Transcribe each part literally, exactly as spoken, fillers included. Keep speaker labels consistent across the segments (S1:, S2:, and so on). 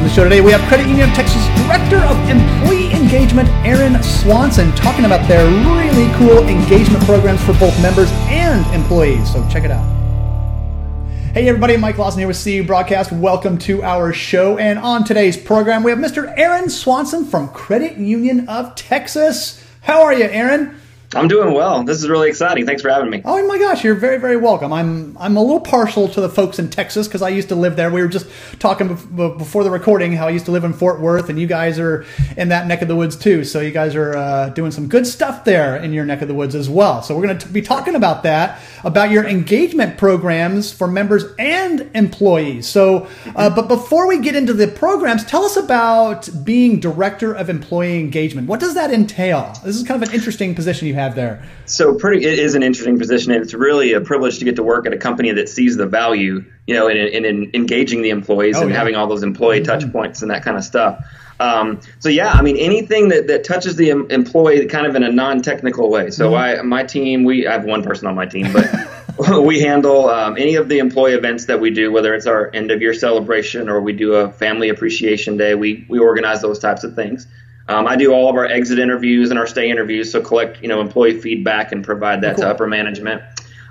S1: On the show today, we have Credit Union of Texas Director of Employee Engagement, Aaron Swanson, talking about their really cool engagement programs for both members and employees. So check it out. Hey everybody, Mike Lawson here with C U Broadcast. Welcome to our show. And on today's program, we have Mister Aaron Swanson from Credit Union of Texas. How are you, Aaron?
S2: I'm doing well. This is really exciting. Thanks for having me.
S1: Oh my gosh, you're very, very welcome. I'm I'm a little partial to the folks in Texas because I used to live there. We were just talking bef- before the recording how I used to live in Fort Worth, and you guys are in that neck of the woods too. So you guys are uh, doing some good stuff there in your neck of the woods as well. So we're going to be talking about that, about your engagement programs for members and employees. So, uh, but before we get into the programs, tell us about being Director of Employee Engagement. What does that entail? This is kind of an interesting position you have there.
S2: So pretty, it is an interesting position, and it's really a privilege to get to work at a company that sees the value, you know, in, in, in engaging the employees
S1: oh,
S2: and
S1: yeah.
S2: having all those employee touch points and that kind of stuff. Um, so yeah, I mean, anything that, that touches the em- employee kind of in a non-technical way. So mm-hmm. I, my team, we I have one person on my team, but we handle um, any of the employee events that we do, whether it's our end of year celebration or we do a family appreciation day. We we organize those types of things. Um, I do all of our exit interviews and our stay interviews, so collect, you know, employee feedback and provide that cool. to upper management.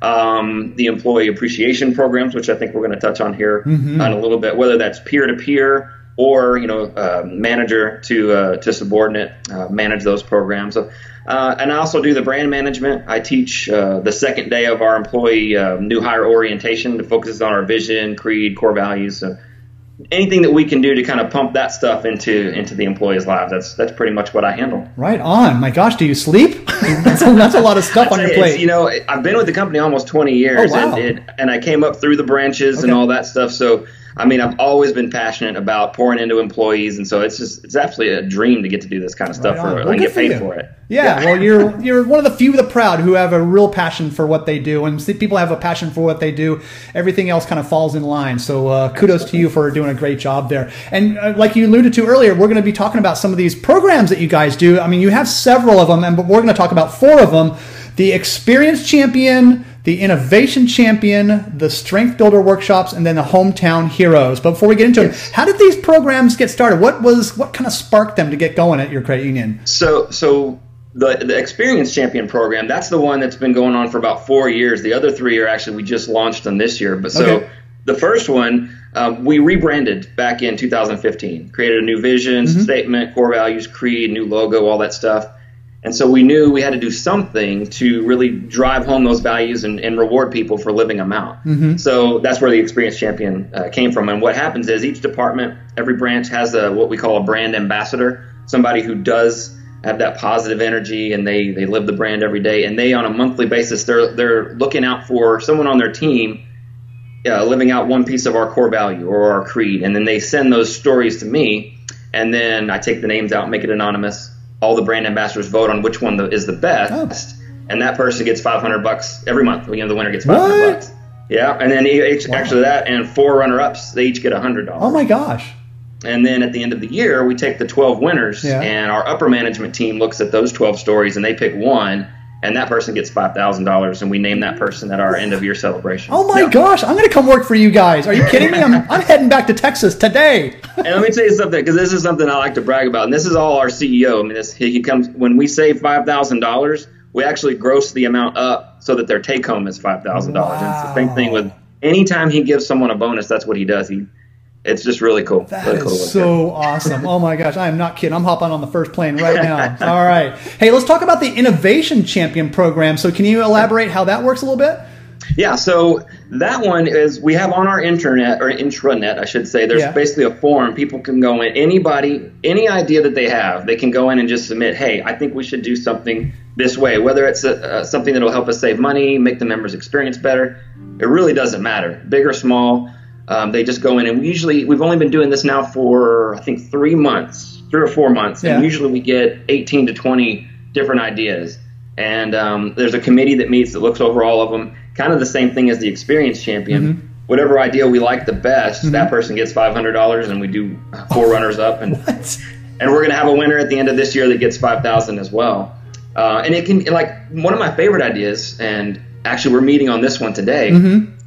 S2: Um, the employee appreciation programs, which I think we're going to touch on here mm-hmm. in a little bit, whether that's peer-to-peer or, you know, uh, manager to uh, to subordinate, uh, manage those programs. So, uh, and I also do the brand management. I teach uh, the second day of our employee uh, new hire orientation that focuses on our vision, creed, core values. So, anything that we can do to kind of pump that stuff into into the employees' lives, that's that's pretty much what I handle.
S1: Right on. My gosh, do you sleep? that's, a, that's a lot of stuff on your plate.
S2: You know, I've been with the company almost twenty years,
S1: oh, wow.
S2: and, it, and I came up through the branches
S1: okay.
S2: and all that stuff. So, I mean, I've always been passionate about pouring into employees, and so it's just it's absolutely a dream to get to do this kind of stuff
S1: right
S2: for,
S1: well,
S2: and get
S1: for
S2: paid
S1: you.
S2: for it.
S1: Yeah, yeah, well, you're you're one of the few of the proud who have a real passion for what they do, and see, people have a passion for what they do. Everything else kind of falls in line. So uh, kudos to you for doing a great job there. And uh, like you alluded to earlier, we're going to be talking about some of these programs that you guys do. I mean, you have several of them, and but we're going to talk about four of them: the Experience Champion, the Innovation Champion, the Strength Builder Workshops, and then the Hometown Heroes. But before we get into yes. it, how did these programs get started? What was what kind of sparked them to get going at your credit union?
S2: So so. The, the Experience Champion program, that's the one that's been going on for about four years. The other three are actually, we just launched them this year. But so okay. the first one, uh, we rebranded back in two thousand fifteen, created a new vision, mm-hmm. statement, core values, creed, new logo, all that stuff. And so we knew we had to do something to really drive home those values and, and reward people for living them out. Mm-hmm. So that's where the Experience Champion uh, came from. And what happens is each department, every branch has a what we call a brand ambassador, somebody who does have that positive energy, and they they live the brand every day, and they on a monthly basis they're they're looking out for someone on their team uh, living out one piece of our core value or our creed, and then they send those stories to me, and then I take the names out, make it anonymous. All the brand ambassadors vote on which one is the best, oh. and that person gets five hundred bucks every month. You know, the winner gets five hundred bucks. Yeah, and then each, wow. actually that and four runner-ups, they each get one hundred dollars.
S1: Oh my gosh.
S2: And then at the end of the year, we take the twelve winners, yeah. and our upper management team looks at those twelve stories, and they pick one, and that person gets five thousand dollars, and we name that person at our end-of-year celebration.
S1: Oh, my
S2: yeah.
S1: gosh. I'm going to come work for you guys. Are you kidding me? I'm, I'm heading back to Texas today.
S2: And let me tell you something, because this is something I like to brag about, and this is all our C E O. I mean, this, he comes when we save five thousand dollars, we actually gross the amount up so that their take-home is five thousand dollars. Wow. And it's the same thing with any time he gives someone a bonus, that's what he does. He It's just really cool.
S1: That
S2: really
S1: is
S2: cool
S1: so awesome. Oh, my gosh. I am not kidding. I'm hopping on the first plane right now. All right. Hey, let's talk about the Innovation Champion program. So can you elaborate how that works a little bit?
S2: Yeah, so that one is we have on our internet, or intranet, I should say, there's yeah. basically a form. People can go in, anybody, any idea that they have, they can go in and just submit, hey, I think we should do something this way, whether it's a, uh, something that will help us save money, make the members' experience better. It really doesn't matter, big or small. Um, they just go in, and we usually, we've only been doing this now for, I think, three months, three or four months. Yeah. And usually we get eighteen to twenty different ideas. And um, there's a committee that meets that looks over all of them, kind of the same thing as the Experience Champion. Mm-hmm. Whatever idea we like the best, mm-hmm. that person gets five hundred dollars, and we do four oh, runners up. And what? And we're going to have a winner at the end of this year that gets five thousand dollars as well. Uh, and it can, like, one of my favorite ideas, and actually we're meeting on this one today, mm-hmm.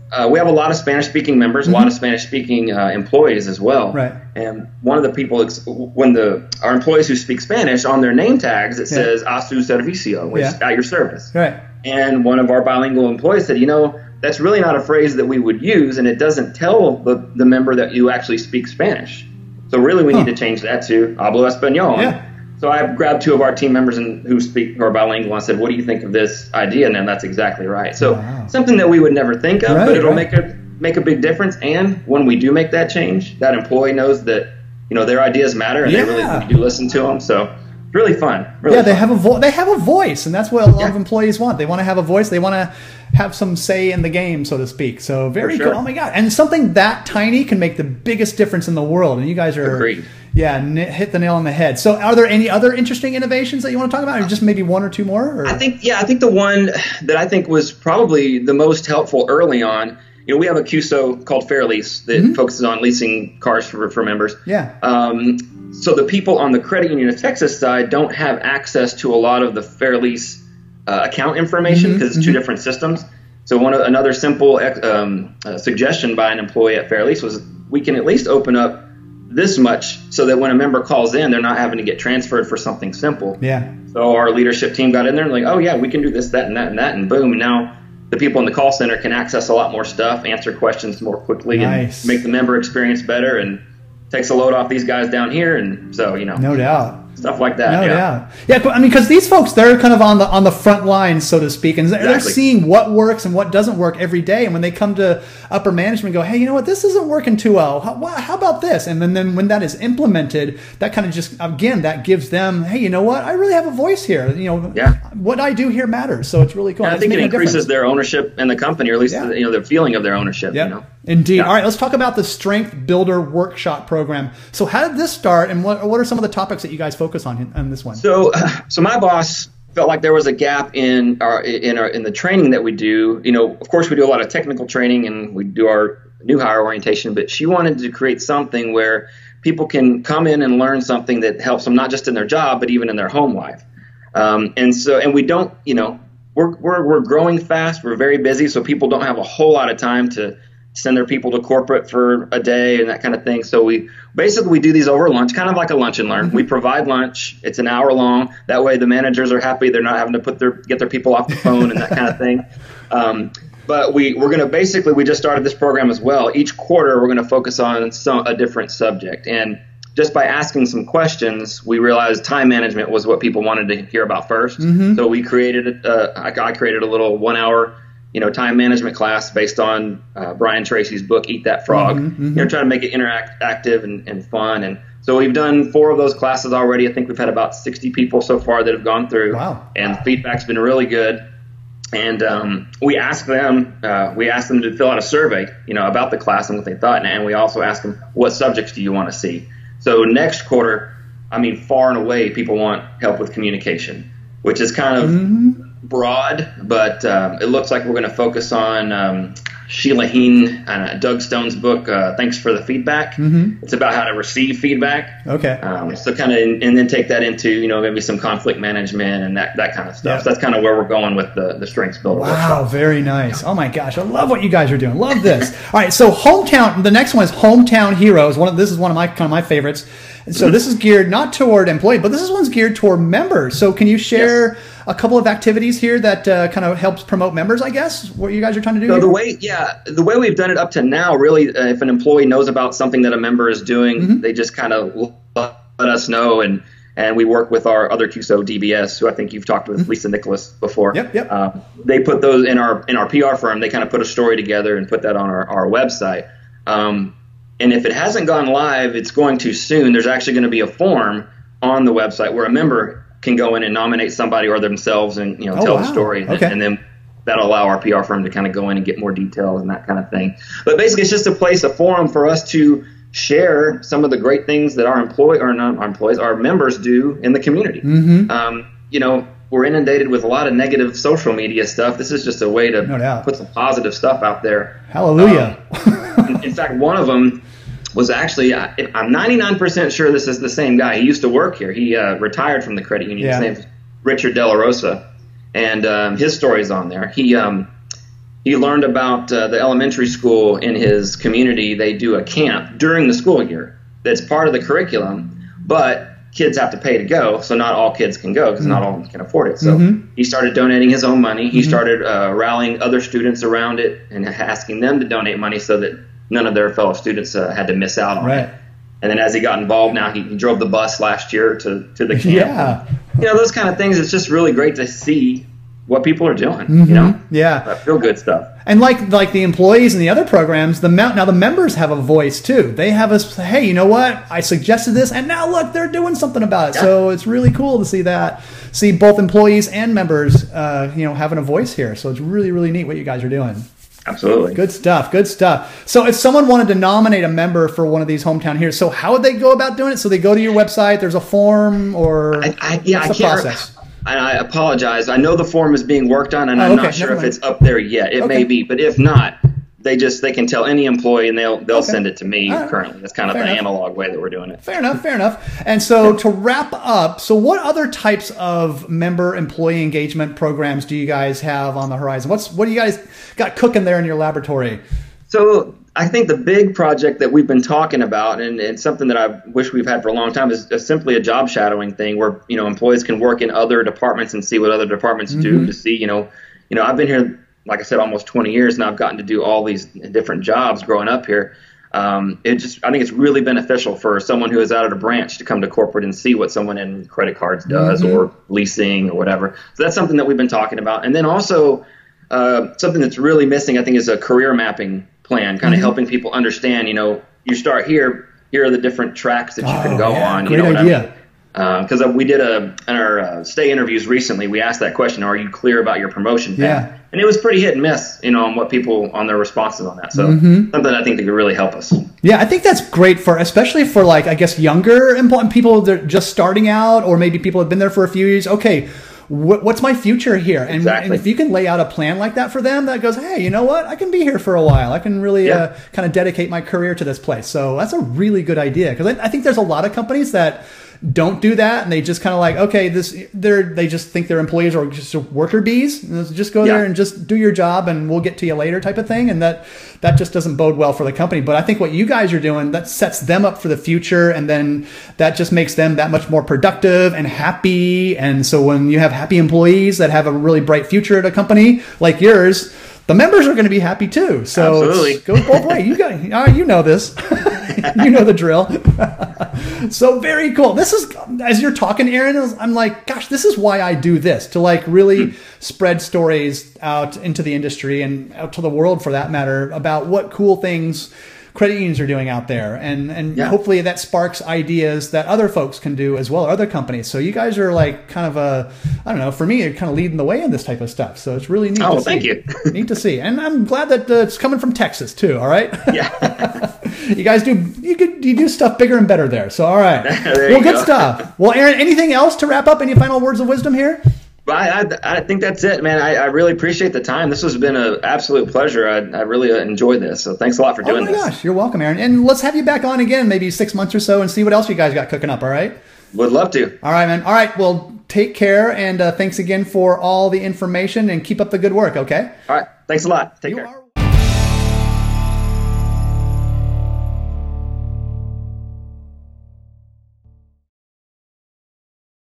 S2: uh, we have a lot of Spanish-speaking members, mm-hmm. a lot of Spanish-speaking uh, employees as well.
S1: Right.
S2: And one of the people, when the our employees who speak Spanish, on their name tags, it yeah. says "a su servicio," which yeah. is at your service.
S1: Right.
S2: And one of our bilingual employees said, you know, that's really not a phrase that we would use, and it doesn't tell the, the member that you actually speak Spanish. So really we huh. need to change that to "hablo español."
S1: Yeah.
S2: So I grabbed two of our team members and who speak who are bilingual and said, what do you think of this idea? And then that's exactly right. So wow. something that we would never think of, right, but it'll right. make a make a big difference. And when we do make that change, that employee knows that, you know, their ideas matter and yeah. they really do listen to them. So it's really fun. Really
S1: yeah, they
S2: fun.
S1: have a vo- they have a voice, and that's what a lot
S2: yeah.
S1: of employees want. They want to have a voice. They want to have some say in the game, so to speak. So very sure. cool. Oh my God. And something that tiny can make the biggest difference in the world. And you guys are
S2: Agreed.
S1: Yeah, n- hit the nail on the head. So are there any other interesting innovations that you want to talk about, or just maybe one or two more? Or?
S2: I think, yeah, I think the one that I think was probably the most helpful early on, you know, we have a Q S O called Fair Lease that mm-hmm. focuses on leasing cars for, for members.
S1: Yeah.
S2: Um, so the people on the Credit Union of Texas side don't have access to a lot of the Fair Lease uh, account information because mm-hmm. it's two mm-hmm. different systems. So one of, another simple um, uh, suggestion by an employee at Fair Lease was we can at least open up this much so that when a member calls in, they're not having to get transferred for something simple.
S1: Yeah.
S2: So our leadership team got in there and like, oh yeah, we can do this, that, and that, and that, and boom. And now the people in the call center can access a lot more stuff, answer questions more quickly,
S1: nice.
S2: and make the member experience better, and takes a load off these guys down here. And so, you know,
S1: no doubt.
S2: Stuff like that.
S1: No
S2: yeah.
S1: doubt. Yeah, I mean, because these folks, they're kind of on the on the front lines, so to speak, and they're
S2: Exactly.
S1: seeing what works and what doesn't work every day. And when they come to upper management, go, hey, you know what, this isn't working too well. How, how about this? And then, then when that is implemented, that kind of just, again, that gives them, hey, you know what, I really have a voice here. You know,
S2: yeah.
S1: what I do here matters. So it's really cool.
S2: And I
S1: it's
S2: think it increases
S1: difference.
S2: their ownership in the company, or at least
S1: yeah.
S2: the, you know, their feeling of their ownership.
S1: Yep.
S2: You know?
S1: Indeed.
S2: Yeah.
S1: All right, let's talk about the Strength Builder Workshop Program. So how did this start, and what, what are some of the topics that you guys focus on on this one?
S2: So, so my boss felt like there was a gap in our in our in the training that we do. You know, of course, we do a lot of technical training and we do our new hire orientation, but she wanted to create something where people can come in and learn something that helps them not just in their job, but even in their home life. Um, and so, and we don't, you know, we're we're we're growing fast. We're very busy, so people don't have a whole lot of time to send their people to corporate for a day and that kind of thing. So we basically we do these over lunch, kind of like a lunch and learn. Mm-hmm. We provide lunch. It's an hour long. That way the managers are happy. They're not having to put their get their people off the phone and that kind of thing. Um, but we we're going to basically we just started this program as well. Each quarter we're going to focus on some a different subject, and just by asking some questions, we realized time management was what people wanted to hear about first. Mm-hmm. So we created uh, I, I created a little one hour. you know, time management class based on uh, Brian Tracy's book, Eat That Frog. Mm-hmm, mm-hmm. You know, try to make it interactive and, and fun. And so we've done four of those classes already. I think we've had about sixty people so far that have gone through.
S1: Wow.
S2: And the feedback's been really good. And um, we asked them, uh, we asked them to fill out a survey, you know, about the class and what they thought. And we also asked them, what subjects do you want to see? So next quarter, I mean, far and away, people want help with communication, which is kind of mm-hmm. broad, but um, it looks like we're going to focus on um, Sheila Heen and uh, Doug Stone's book, uh, Thanks for the Feedback. Mm-hmm. It's about how to receive feedback.
S1: Okay.
S2: Um, so kind of, and then take that into, you know, maybe some conflict management and that, that kind of stuff.
S1: Yeah.
S2: So that's kind of where we're going with the, the Strengths Builder
S1: Wow,
S2: workshop.
S1: Very nice. Oh my gosh, I love what you guys are doing. Love this. All right, so hometown, the next one is Hometown Heroes. One of, this is one of my kind of my favorites. So this is geared not toward employees, but this is one's geared toward members. So can you share yes. a couple of activities here that uh, kind of helps promote members, I guess, what you guys are trying to do?
S2: So
S1: here?
S2: the way, yeah, the way we've done it up to now, really, uh, if an employee knows about something that a member is doing, mm-hmm. they just kind of let us know, and and we work with our other Q S O D B S, who I think you've talked with, mm-hmm. Lisa Nicholas, before.
S1: Yep, yep.
S2: Uh, they put those in our in our P R firm. They kind of put a story together and put that on our, our website. Um, And if it hasn't gone live, it's going to soon. There's actually going to be a form on the website where a member can go in and nominate somebody or themselves and, you know,
S1: oh,
S2: tell
S1: wow.
S2: the story. And,
S1: okay.
S2: and then that'll allow our P R firm to kind of go in and get more details and that kind of thing. But basically, it's just a place, a forum for us to share some of the great things that our employee or not our employees, our members do in the community. Mm-hmm. Um, you know, we're inundated with a lot of negative social media stuff. This is just a way to
S1: no
S2: put some positive stuff out there.
S1: Hallelujah.
S2: Um, in, in fact, one of them was actually, I'm ninety-nine percent sure this is the same guy. He used to work here. He uh, retired from the credit union.
S1: Yeah.
S2: His name's Richard De La Rosa, and um, his story's on there. He um, he learned about uh, the elementary school in his community. They do a camp during the school year that's part of the curriculum, but kids have to pay to go, so not all kids can go because mm-hmm. not all can afford it. So mm-hmm. he started donating his own money. He mm-hmm. started uh, rallying other students around it and asking them to donate money so that none of their fellow students uh, had to miss out on
S1: right.
S2: it. And then as he got involved, now he, he drove the bus last year to, to the camp.
S1: Yeah.
S2: You know, those kind of things, it's just really great to see what people are doing,
S1: mm-hmm.
S2: you know?
S1: Yeah.
S2: Uh, feel good stuff.
S1: And like like the employees and the other programs, the now the members have a voice too. They have us, hey, you know what? I suggested this, and now look, they're doing something about it. Yeah. So it's really cool to see that, see both employees and members, uh, you know, having a voice here. So it's really, really neat what you guys are doing.
S2: Absolutely.
S1: Good stuff. Good stuff. So if someone wanted to nominate a member for one of these hometown heroes, so how would they go about doing it? So they go to your website, there's a form, or
S2: I, I, yeah,
S1: what's the
S2: I can't.
S1: process?
S2: And I apologize. I know the form is being worked on, and
S1: oh,
S2: I'm
S1: okay.
S2: not sure
S1: Never
S2: if
S1: mind.
S2: it's up there yet. It
S1: okay.
S2: may be, but if not, they just they can tell any employee, and they'll they'll okay. send it to me. Right. Currently, that's kind of
S1: fair
S2: the
S1: enough.
S2: analog way that we're doing it.
S1: Fair enough. Fair enough. And so to wrap up, so what other types of member employee engagement programs do you guys have on the horizon? What's what do you guys got cooking there in your laboratory?
S2: So I think the big project that we've been talking about, and, and something that I wish we've had for a long time, is, is simply a job shadowing thing where, you know, employees can work in other departments and see what other departments mm-hmm. do to see, you know, you know, I've been here, like I said, almost twenty years, and I've gotten to do all these different jobs growing up here. Um, it just, I think it's really beneficial for someone who is out at a branch to come to corporate and see what someone in credit cards does mm-hmm. or leasing or whatever. So that's something that we've been talking about. And then also uh, something that's really missing, I think, is a career mapping plan, kind of mm-hmm. helping people understand, you know, you start here, here are the different tracks that you
S1: oh,
S2: can go
S1: yeah,
S2: on.
S1: Great
S2: you know
S1: idea.
S2: Because uh, we did a, in our uh, stay interviews recently, we asked that question, are you clear about your promotion path?
S1: Yeah.
S2: And it was pretty hit and miss, you know, on what people, on their responses on that. So
S1: mm-hmm.
S2: something I think that could really help us.
S1: Yeah, I think that's great for, especially for like, I guess, younger employees, people that are just starting out, or maybe people have been there for a few years. Okay, what's my future here? And,
S2: exactly.
S1: and if you can lay out a plan like that for them, that goes, hey, you know what? I can be here for a while. I can really yeah. uh, kind of dedicate my career to this place. So that's a really good idea, because I, I think there's a lot of companies that don't do that, and they just kind of like, okay, this they're they just think their employees are just worker bees, and just go yeah. there and just do your job, and we'll get to you later type of thing, and that that just doesn't bode well for the company. But I think what you guys are doing, that sets them up for the future, and then that just makes them that much more productive and happy. And so when you have happy employees that have a really bright future at a company like yours, the members are going to be happy too. So it goes both ways. You got, uh, you know this. You know the drill. So very cool. This is, as you're talking, Aaron, I'm like, gosh, this is why I do this, to like really hmm. spread stories out into the industry and out to the world, for that matter, about what cool things credit unions are doing out there, and and yeah. hopefully that sparks ideas that other folks can do as well, or other companies. So you guys are like kind of a, I don't know, for me, you're kind of leading the way in this type of stuff. So it's really neat.
S2: Oh,
S1: to
S2: thank
S1: see.
S2: you.
S1: Neat to see, and I'm glad that uh, it's coming from Texas too. All right.
S2: Yeah.
S1: You guys do you could you do stuff bigger and better there. So all right. Well, good
S2: go.
S1: stuff. Well, Aaron, anything else to wrap up? Any final words of wisdom here?
S2: I, I, I think that's it, man. I, I really appreciate the time. This has been an absolute pleasure. I, I really enjoyed this. So thanks a lot for doing this.
S1: Oh my
S2: this.
S1: gosh, you're welcome, Aaron. And let's have you back on again, maybe six months or so, and see what else you guys got cooking up. All right.
S2: Would love to.
S1: All right, man. All right. Well, take care, and uh, thanks again for all the information, and keep up the good work. Okay.
S2: All right. Thanks a lot. Take
S1: you
S2: care.
S1: Are-